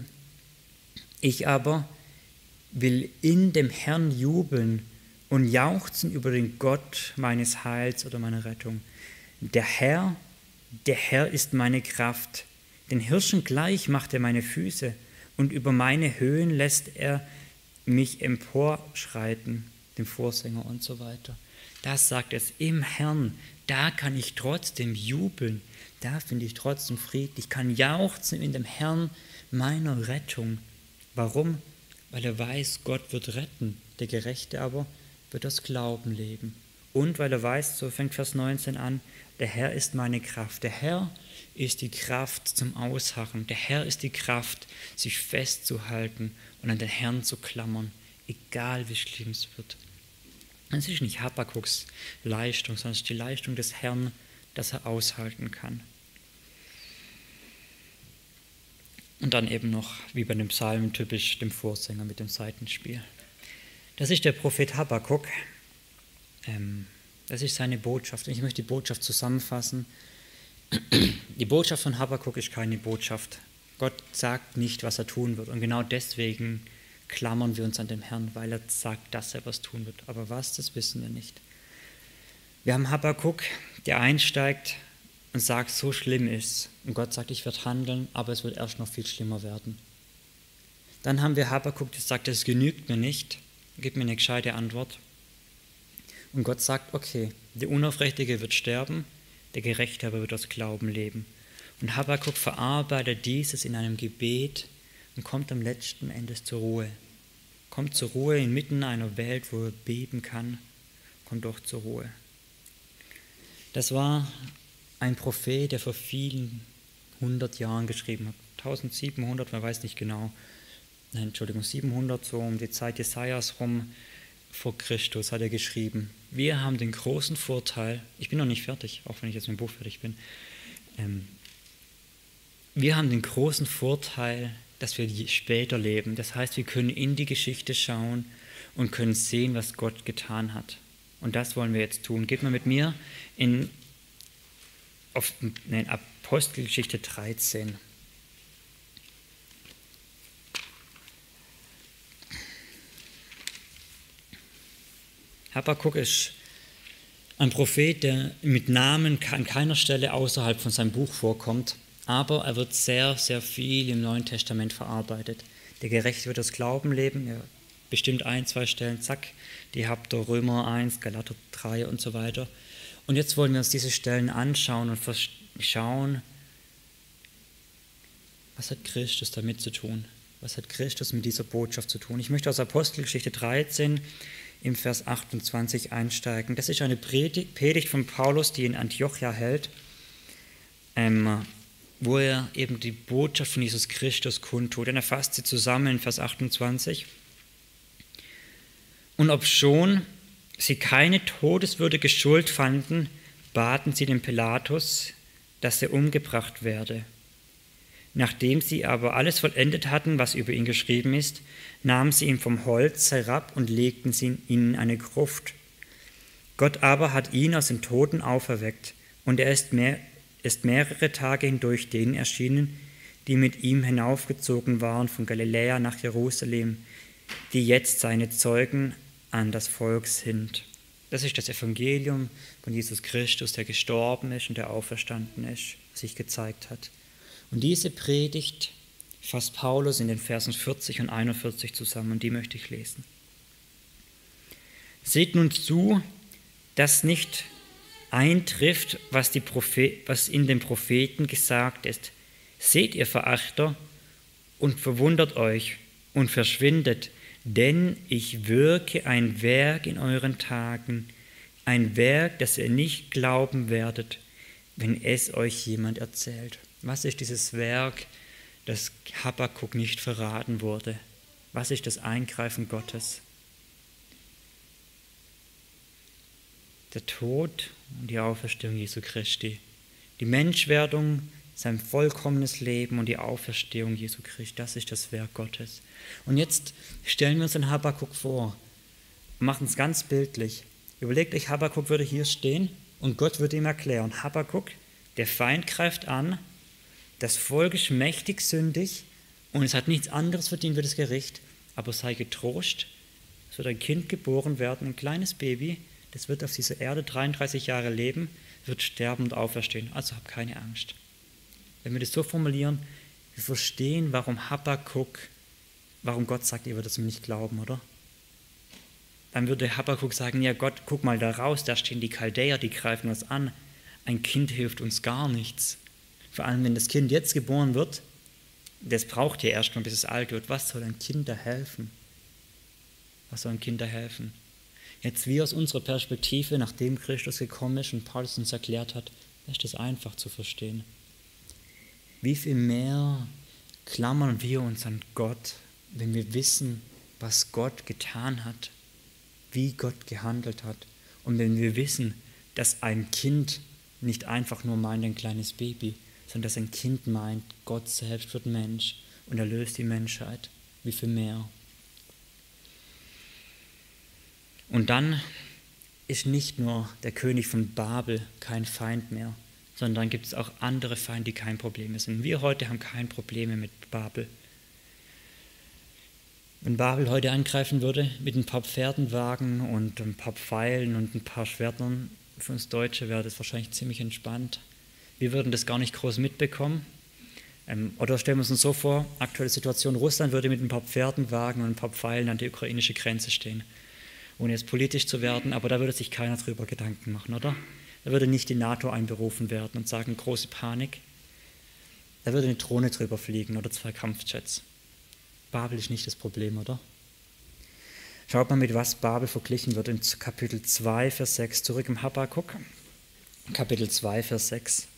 Ich aber will in dem Herrn jubeln und jauchzen über den Gott meines Heils oder meiner Rettung. Der Herr ist meine Kraft. Den Hirschen gleich macht er meine Füße und über meine Höhen lässt er mich emporschreiten, dem Vorsänger und so weiter. Das sagt es im Herrn, da kann ich trotzdem jubeln, da finde ich trotzdem Frieden. Ich kann jauchzen in dem Herrn meiner Rettung. Warum? Weil er weiß, Gott wird retten, der Gerechte aber wird aus Glauben leben. Und weil er weiß, so fängt Vers 19 an, der Herr ist meine Kraft. Der Herr ist die Kraft zum Ausharren. Der Herr ist die Kraft, sich festzuhalten und an den Herrn zu klammern, egal wie schlimm es wird. Es ist nicht Habakuks Leistung, sondern es ist die Leistung des Herrn, dass er aushalten kann. Und dann eben noch, wie bei dem Psalm typisch, dem Vorsänger mit dem Saitenspiel. Das ist der Prophet Habakuk. Das ist seine Botschaft. Und ich möchte die Botschaft zusammenfassen. Die Botschaft von Habakuk ist keine Botschaft Gott sagt nicht, was er tun wird. Und genau deswegen klammern wir uns an den Herrn, weil er sagt, dass er was tun wird. Aber was, das wissen wir nicht. Wir haben Habakuk, der einsteigt und sagt, so schlimm ist. Und Gott sagt, ich werde handeln, aber es wird erst noch viel schlimmer werden. Dann haben wir Habakuk, der sagt, es genügt mir nicht. Gib mir eine gescheite Antwort. Und Gott sagt, okay, der Unaufrichtige wird sterben, der Gerechte aber wird aus Glauben leben. Und Habakuk verarbeitet dieses in einem Gebet und kommt am letzten Endes zur Ruhe. Kommt zur Ruhe inmitten einer Welt, wo er beben kann, kommt doch zur Ruhe. Das war ein Prophet, der vor vielen 100 Jahren geschrieben hat. 1700, man weiß nicht genau. 700, so um die Zeit Jesajas rum, vor Christus hat er geschrieben. Wir haben den großen Vorteil, ich bin noch nicht fertig, auch wenn ich jetzt mit dem Buch fertig bin, wir haben den großen Vorteil, dass wir später leben. Das heißt, wir können in die Geschichte schauen und können sehen, was Gott getan hat. Und das wollen wir jetzt tun. Geht mal mit mir in Apostelgeschichte 13. Habakuk ist ein Prophet, der mit Namen an keiner Stelle außerhalb von seinem Buch vorkommt, aber er wird sehr, sehr viel im Neuen Testament verarbeitet. Der Gerechte wird aus Glauben leben, ja, bestimmt 1, 2 Stellen, zack, die habt ihr, Römer 1, Galater 3 und so weiter. Und jetzt wollen wir uns diese Stellen anschauen und schauen, was hat Christus damit zu tun? Was hat Christus mit dieser Botschaft zu tun? Ich möchte aus Apostelgeschichte 13 im Vers 28 einsteigen. Das ist eine Predigt von Paulus, die in Antiochia hält, wo er eben die Botschaft von Jesus Christus kundtut. Er fasst sie zusammen in Vers 28. Und obschon sie keine todeswürdige Schuld fanden, baten sie den Pilatus, dass er umgebracht werde. Nachdem sie aber alles vollendet hatten, was über ihn geschrieben ist, nahmen sie ihn vom Holz herab und legten ihn in eine Gruft. Gott aber hat ihn aus den Toten auferweckt, und er ist mehrere Tage hindurch denen erschienen, die mit ihm hinaufgezogen waren von Galiläa nach Jerusalem, die jetzt seine Zeugen an das Volk sind. Das ist das Evangelium von Jesus Christus, der gestorben ist und der auferstanden ist, sich gezeigt hat. Und diese Predigt fasst Paulus in den Versen 40 und 41 zusammen, und die möchte ich lesen. Seht nun zu, dass nicht eintrifft, was in den Propheten gesagt ist. Seht ihr, Verachter, und verwundert euch und verschwindet, denn ich wirke ein Werk in euren Tagen, ein Werk, das ihr nicht glauben werdet, wenn es euch jemand erzählt. Was ist dieses Werk, das Habakuk nicht verraten wurde? Was ist das Eingreifen Gottes? Der Tod und die Auferstehung Jesu Christi. Die Menschwerdung, sein vollkommenes Leben und die Auferstehung Jesu Christi. Das ist das Werk Gottes. Und jetzt stellen wir uns den Habakuk vor und machen es ganz bildlich. Überlegt euch, Habakuk würde hier stehen und Gott würde ihm erklären, Habakuk, der Feind greift an, das Volk ist mächtig sündig und es hat nichts anderes verdient wie das Gericht, aber sei getrost, es wird ein Kind geboren werden, ein kleines Baby, das wird auf dieser Erde 33 Jahre leben, wird sterben und auferstehen, also hab keine Angst. Wenn wir das so formulieren, wir verstehen, warum Gott sagt, ihr würdet es mir nicht glauben, oder? Dann würde Habakuk sagen, ja Gott, guck mal da raus, da stehen die Chaldäer, die greifen uns an. Ein Kind hilft uns gar nichts. Vor allem, wenn das Kind jetzt geboren wird, das braucht ja erstmal, bis es alt wird. Was soll ein Kind da helfen? Was soll ein Kind da helfen? Jetzt wir aus unserer Perspektive, nachdem Christus gekommen ist und Paulus uns erklärt hat, ist das einfach zu verstehen. Wie viel mehr klammern wir uns an Gott, wenn wir wissen, was Gott getan hat, wie Gott gehandelt hat. Und wenn wir wissen, dass ein Kind nicht einfach nur meint, ein kleines Baby, sondern dass ein Kind meint, Gott selbst wird Mensch und erlöst die Menschheit. Wie viel mehr? Und dann ist nicht nur der König von Babel kein Feind mehr. sondern dann gibt es auch andere Feinde, die kein Problem sind. Wir heute haben kein Problem mit Babel. Wenn Babel heute angreifen würde mit ein paar Pferdenwagen und ein paar Pfeilen und ein paar Schwertern, für uns Deutsche wäre das wahrscheinlich ziemlich entspannt. Wir würden das gar nicht groß mitbekommen. Oder stellen wir uns so vor, aktuelle Situation, Russland würde mit ein paar Pferdenwagen und ein paar Pfeilen an die ukrainische Grenze stehen. Ohne jetzt politisch zu werden, aber da würde sich keiner drüber Gedanken machen, oder? Da würde nicht die NATO einberufen werden und sagen, große Panik. Da würde eine Drohne drüber fliegen oder 2 Kampfjets. Babel ist nicht das Problem, oder? Schaut mal, mit was Babel verglichen wird in Kapitel 2, Vers 6, zurück im Habakkuk. Kapitel 2, Vers 6.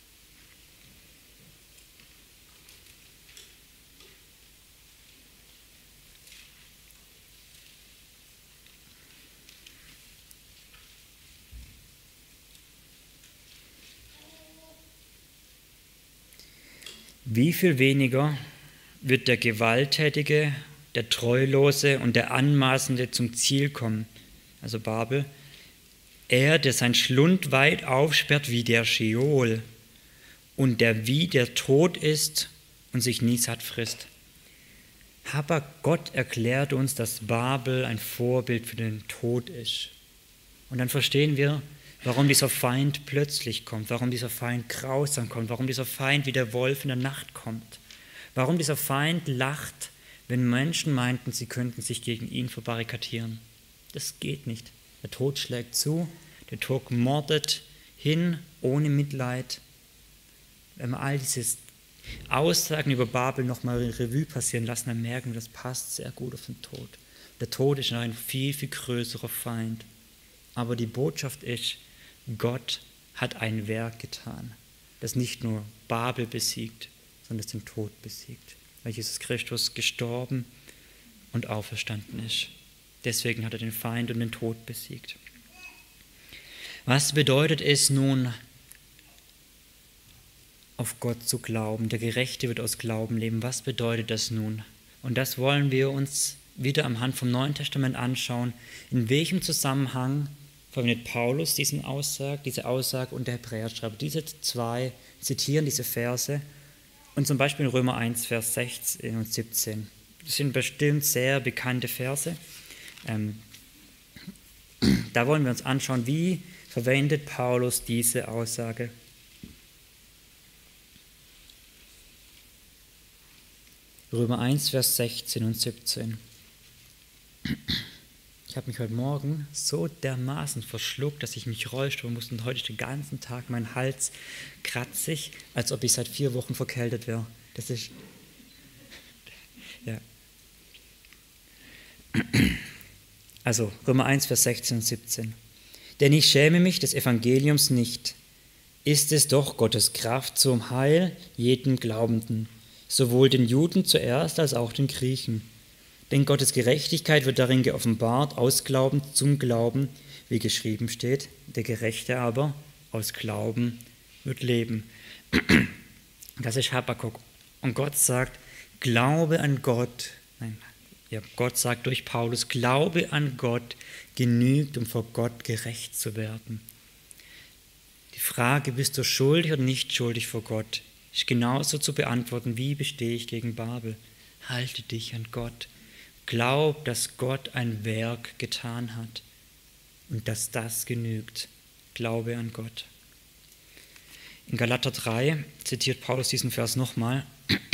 Wie viel weniger wird der Gewalttätige, der Treulose und der Anmaßende zum Ziel kommen, also Babel, er, der sein Schlund weit aufsperrt wie der Scheol und der wie der Tod ist und sich nie satt frisst. Aber Gott erklärt uns, dass Babel ein Vorbild für den Tod ist. Und dann verstehen wir, warum dieser Feind plötzlich kommt, warum dieser Feind grausam kommt, warum dieser Feind wie der Wolf in der Nacht kommt, warum dieser Feind lacht, wenn Menschen meinten, sie könnten sich gegen ihn verbarrikadieren. Das geht nicht. Der Tod schlägt zu, der Tod mordet hin, ohne Mitleid. Wenn wir all diese Aussagen über Babel nochmal in Revue passieren lassen, dann merken wir, das passt sehr gut auf den Tod. Der Tod ist ein viel, viel größerer Feind. Aber die Botschaft ist, Gott hat ein Werk getan, das nicht nur Babel besiegt, sondern das den Tod besiegt, weil Jesus Christus gestorben und auferstanden ist. Deswegen hat er den Feind und den Tod besiegt. Was bedeutet es nun, auf Gott zu glauben? Der Gerechte wird aus Glauben leben. Was bedeutet das nun? Und das wollen wir uns wieder am Hand vom Neuen Testament anschauen. In welchem Zusammenhang verwendet Paulus diese Aussage und der Hebräerschreiber? Diese zwei zitieren diese Verse und zum Beispiel in Römer 1, Vers 16 und 17. Das sind bestimmt sehr bekannte Verse. Da wollen wir uns anschauen, wie verwendet Paulus diese Aussage. Römer 1, Vers 16 und 17. Ich habe mich heute Morgen so dermaßen verschluckt, dass ich mich räuspern musste und heute ist den ganzen Tag mein Hals kratzig, als ob ich seit 4 Wochen verkältet wäre. Das ist, ja. Also Römer 1, Vers 16 und 17. Denn ich schäme mich des Evangeliums nicht, ist es doch Gottes Kraft zum Heil jedem Glaubenden, sowohl den Juden zuerst als auch den Griechen. Denn Gottes Gerechtigkeit wird darin geoffenbart, aus Glauben zum Glauben, wie geschrieben steht, der Gerechte aber aus Glauben wird leben. Das ist Habakkuk. Und Gott sagt, Glaube an Gott, Gott sagt durch Paulus, Glaube an Gott genügt, um vor Gott gerecht zu werden. Die Frage, bist du schuldig oder nicht schuldig vor Gott, ist genauso zu beantworten, wie bestehe ich gegen Babel. Halte dich an Gott. Glaub, dass Gott ein Werk getan hat und dass das genügt. Glaube an Gott. In Galater 3 zitiert Paulus diesen Vers nochmal.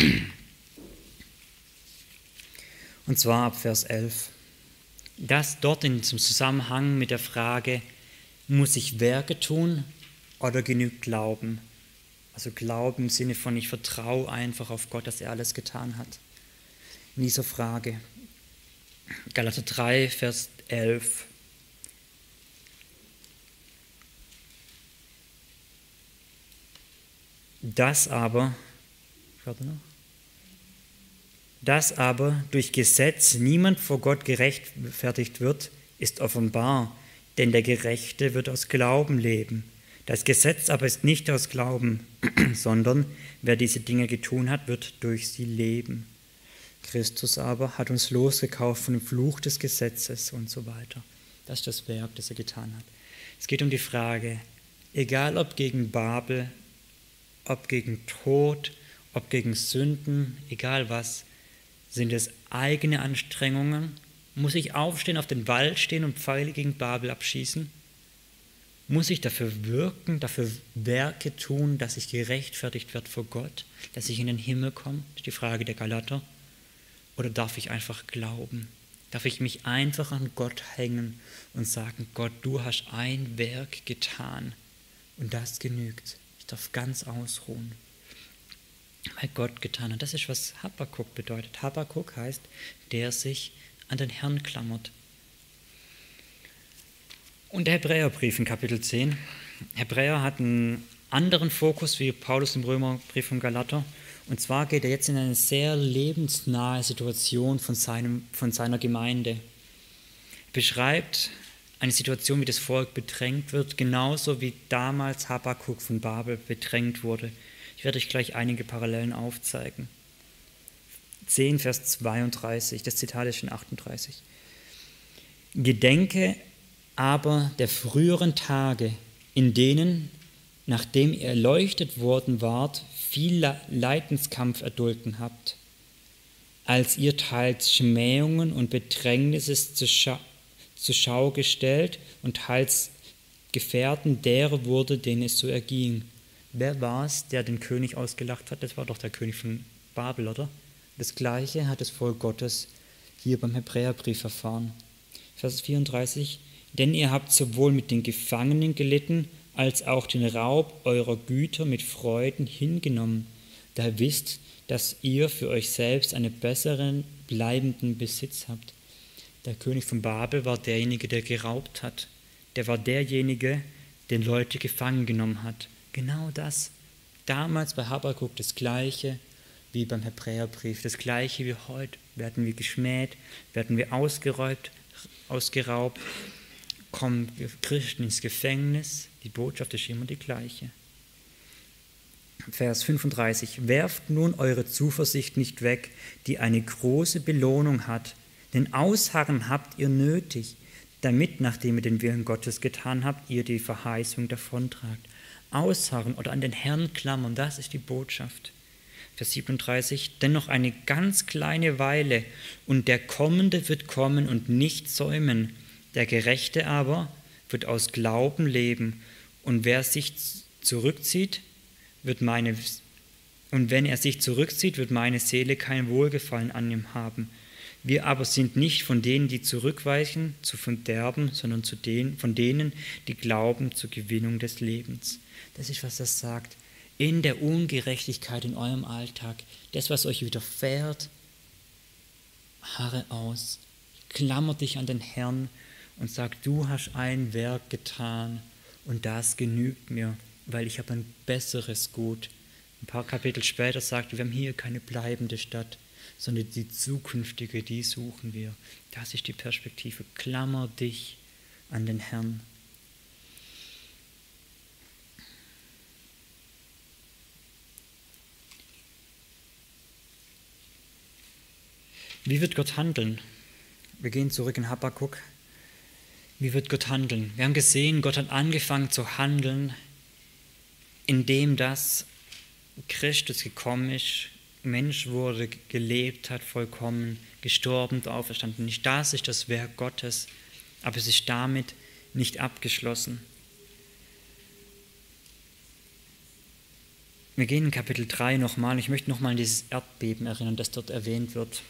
Und zwar ab Vers 11. Das dort in diesem Zusammenhang mit der Frage, muss ich Werke tun oder genügt Glauben? Also Glauben im Sinne von, ich vertraue einfach auf Gott, dass er alles getan hat. In dieser Frage. Galater 3, Vers 11. Das aber durch Gesetz niemand vor Gott gerechtfertigt wird, ist offenbar, denn der Gerechte wird aus Glauben leben. Das Gesetz aber ist nicht aus Glauben, sondern wer diese Dinge getun hat, wird durch sie leben. Christus aber hat uns losgekauft von dem Fluch des Gesetzes und so weiter. Das ist das Werk, das er getan hat. Es geht um die Frage, egal ob gegen Babel ob gegen Tod, ob gegen Sünden, egal was, sind es eigene Anstrengungen? Muss ich aufstehen, auf den Wall stehen und Pfeile gegen Babel abschießen? Muss ich dafür wirken, dafür Werke tun, dass ich gerechtfertigt werde vor Gott, dass ich in den Himmel komme? Das ist die Frage der Galater. Oder darf ich einfach glauben? Darf ich mich einfach an Gott hängen und sagen, Gott, du hast ein Werk getan und das genügt. Ich darf ganz ausruhen, weil Gott getan hat. Das ist, was Habakuk bedeutet. Habakuk heißt, der sich an den Herrn klammert. Und der Hebräerbrief in Kapitel 10. Hebräer hat einen anderen Fokus wie Paulus im Römerbrief von Galater. Und zwar geht er jetzt in eine sehr lebensnahe Situation von seiner Gemeinde. Er beschreibt eine Situation, wie das Volk bedrängt wird, genauso wie damals Habakuk von Babel bedrängt wurde. Ich werde euch gleich einige Parallelen aufzeigen. 10, Vers 32, das Zitat ist in 38. Gedenke aber der früheren Tage, in denen, nachdem ihr erleuchtet worden wart, viel Leidenskampf erdulden habt, als ihr teils Schmähungen und Bedrängnisses zur Schau gestellt und teils Gefährten derer wurde, denen es so erging. Wer war es, der den König ausgelacht hat? Das war doch der König von Babel, oder? Das Gleiche hat das Volk Gottes hier beim Hebräerbrief erfahren. Vers 34, denn ihr habt sowohl mit den Gefangenen gelitten, als auch den Raub eurer Güter mit Freuden hingenommen, da ihr wisst, dass ihr für euch selbst einen besseren, bleibenden Besitz habt. Der König von Babel war derjenige, der geraubt hat. Der war derjenige, der Leute gefangen genommen hat. Genau das. Damals bei Habakuk das Gleiche wie beim Hebräerbrief, das Gleiche wie heute. Werden wir geschmäht, werden wir ausgeraubt, kommen Christen ins Gefängnis. Die Botschaft ist immer die gleiche. Vers 35. Werft nun eure Zuversicht nicht weg, die eine große Belohnung hat, denn Ausharren habt ihr nötig, damit, nachdem ihr den Willen Gottes getan habt, ihr die Verheißung davontragt. Ausharren oder an den Herrn klammern, das ist die Botschaft. Vers 37, denn noch eine ganz kleine Weile und der Kommende wird kommen und nicht säumen, der Gerechte aber wird aus Glauben leben und wer sich zurückzieht, wird meine Seele kein Wohlgefallen an ihm haben. Wir aber sind nicht von denen, die zurückweichen zu Verderben, sondern von denen, die glauben zur Gewinnung des Lebens. Das ist, was das sagt. In der Ungerechtigkeit in eurem Alltag, das, was euch widerfährt, harre aus, klammer dich an den Herrn und sag, du hast ein Werk getan und das genügt mir, weil ich habe ein besseres Gut. Ein paar Kapitel später sagt, wir haben hier keine bleibende Stadt, sondern die zukünftige, die suchen wir. Das ist die Perspektive. Klammer dich an den Herrn. Wie wird Gott handeln? Wir gehen zurück in Habakuk. Wie wird Gott handeln? Wir haben gesehen, Gott hat angefangen zu handeln, indem das Christus gekommen ist, Mensch wurde, gelebt hat, vollkommen, gestorben, auferstanden. Nicht das ist das Werk Gottes, aber es ist damit nicht abgeschlossen. Wir gehen in Kapitel 3 nochmal. Ich möchte nochmal an dieses Erdbeben erinnern, das dort erwähnt wird.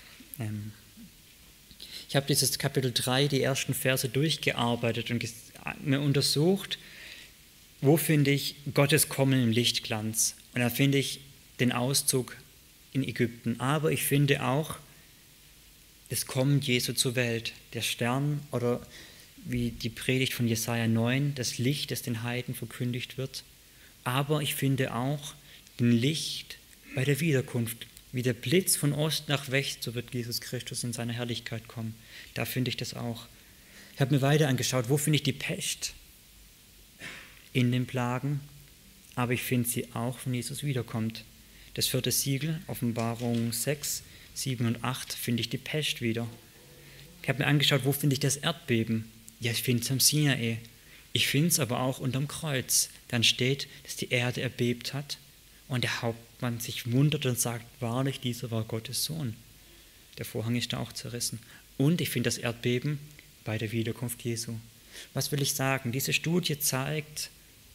Ich habe dieses Kapitel 3, die ersten Verse durchgearbeitet und mir untersucht, wo finde ich Gottes Kommen im Lichtglanz. Und da finde ich den Auszug in Ägypten. Aber ich finde auch das Kommen Jesu zur Welt, der Stern oder wie die Predigt von Jesaja 9, das Licht, das den Heiden verkündigt wird. Aber ich finde auch den Licht bei der Wiederkunft. Wie der Blitz von Ost nach West, so wird Jesus Christus in seiner Herrlichkeit kommen. Da finde ich das auch. Ich habe mir weiter angeschaut, wo finde ich die Pest? In den Plagen, aber ich finde sie auch, wenn Jesus wiederkommt. Das 4. Siegel, Offenbarung 6, 7 und 8, finde ich die Pest wieder. Ich habe mir angeschaut, wo finde ich das Erdbeben? Ja, ich finde es am Sinai. Ich finde es aber auch unterm Kreuz. Dann steht, dass die Erde erbebt hat Und der Hauptmann sich wundert und sagt, wahrlich, dieser war Gottes Sohn. Der Vorhang ist da auch zerrissen. Und ich finde das Erdbeben bei der Wiederkunft Jesu. Was will ich sagen? Diese Studie zeigt,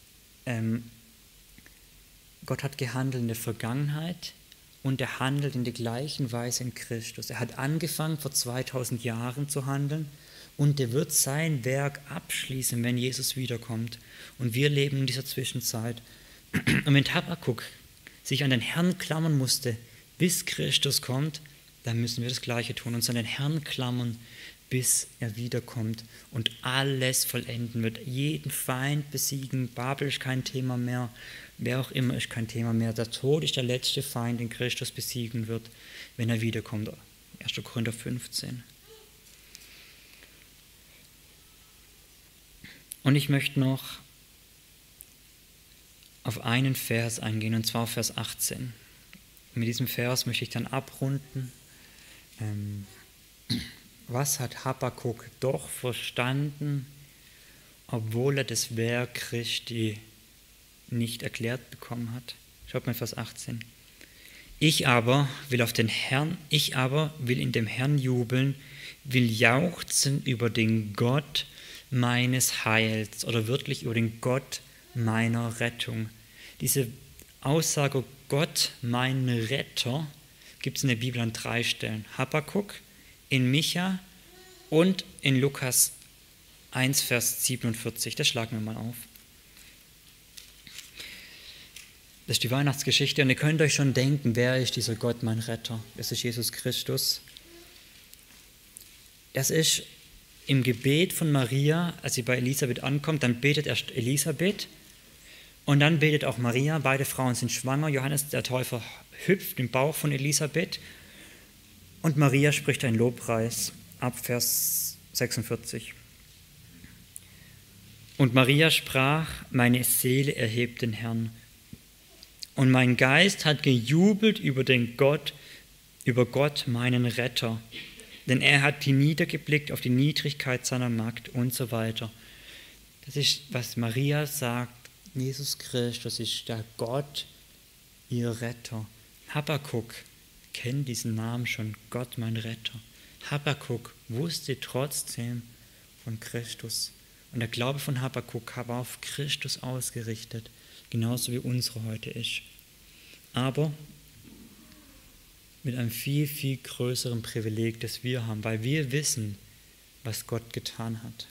Gott hat gehandelt in der Vergangenheit und er handelt in der gleichen Weise in Christus. Er hat angefangen vor 2000 Jahren zu handeln und er wird sein Werk abschließen, wenn Jesus wiederkommt. Und wir leben in dieser Zwischenzeit. Und wenn Habakuk sich an den Herrn klammern musste, bis Christus kommt, dann müssen wir das Gleiche tun, uns an den Herrn klammern, bis er wiederkommt und alles vollenden wird, jeden Feind besiegen. Babel ist kein Thema mehr, wer auch immer ist kein Thema mehr. Der Tod ist der letzte Feind, den Christus besiegen wird, wenn er wiederkommt. 1. Korinther 15. Und ich möchte noch auf einen Vers eingehen, und zwar Vers 18. Mit diesem Vers möchte ich dann abrunden. Was hat Habakuk doch verstanden, obwohl er das Werk Christi nicht erklärt bekommen hat? Schaut mal Vers 18. Ich aber will in dem Herrn jubeln, will jauchzen über den Gott meines Heils oder wirklich über den Gott meiner Rettung. Diese Aussage, Gott, mein Retter, gibt es in der Bibel an 3 Stellen. Habakuk, in Micha und in Lukas 1, Vers 47. Das schlagen wir mal auf. Das ist die Weihnachtsgeschichte und ihr könnt euch schon denken, wer ist dieser Gott, mein Retter? Das ist Jesus Christus. Das ist im Gebet von Maria, als sie bei Elisabeth ankommt, dann betet erst Elisabeth und dann betet auch Maria. Beide Frauen sind schwanger. Johannes der Täufer hüpft im Bauch von Elisabeth und Maria spricht einen Lobpreis ab Vers 46. Und Maria sprach, meine Seele erhebt den Herrn und mein Geist hat gejubelt über Gott, meinen Retter. Denn er hat niedergeblickt auf die Niedrigkeit seiner Magd und so weiter. Das ist, was Maria sagt. Jesus Christus ist der Gott, ihr Retter. Habakuk kennt diesen Namen schon, Gott, mein Retter. Habakuk wusste trotzdem von Christus. Und der Glaube von Habakuk war auf Christus ausgerichtet, genauso wie unsere heute ist. Aber mit einem viel, viel größeren Privileg, das wir haben, weil wir wissen, was Gott getan hat.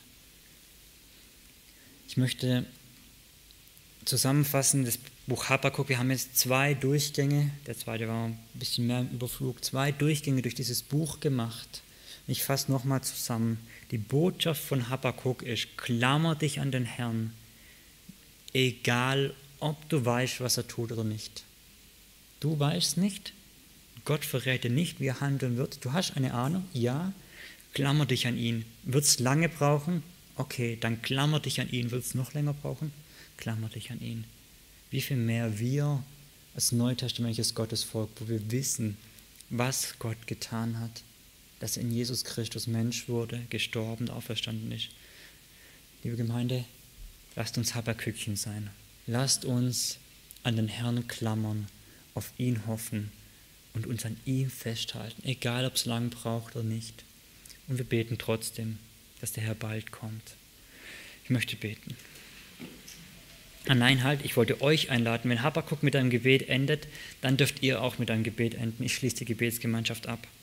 Ich möchte zusammenfassen, das Buch Habakuk, wir haben jetzt 2 Durchgänge, der zweite war ein bisschen mehr im Überflug, 2 Durchgänge durch dieses Buch gemacht. Ich fasse nochmal zusammen. Die Botschaft von Habakuk ist, klammer dich an den Herrn, egal ob du weißt, was er tut oder nicht. Du weißt nicht, Gott verrät dir nicht, wie er handeln wird. Du hast eine Ahnung, ja, klammer dich an ihn. Wird es lange brauchen? Okay, dann klammer dich an ihn. Wird es noch länger brauchen? Klammer dich an ihn. Wie viel mehr wir als neutestamentliches Gottesvolk, wo wir wissen, was Gott getan hat, dass er in Jesus Christus Mensch wurde, gestorben, auferstanden ist. Liebe Gemeinde, lasst uns Habakukchen sein. Lasst uns an den Herrn klammern, auf ihn hoffen und uns an ihm festhalten, egal ob es lang braucht oder nicht. Und wir beten trotzdem, dass der Herr bald kommt. Ich möchte beten. Nein, halt, ich wollte euch einladen. Wenn Habakuk mit einem Gebet endet, dann dürft ihr auch mit einem Gebet enden. Ich schließe die Gebetsgemeinschaft ab.